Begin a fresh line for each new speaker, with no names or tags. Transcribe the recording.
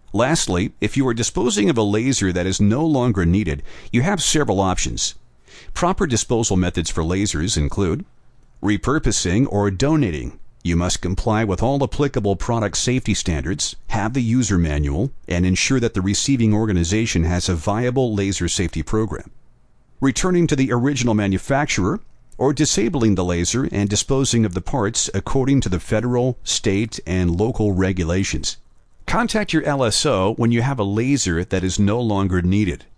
Lastly, if you are disposing of a laser that is no longer needed, you have several options. Proper disposal methods for lasers include repurposing or donating. You must comply with all applicable product safety standards, have the user manual, and ensure that the receiving organization has a viable laser safety program. Returning to the original manufacturer, or disabling the laser and disposing of the parts according to the federal, state, and local regulations. Contact your LSO when you have a laser that is no longer needed.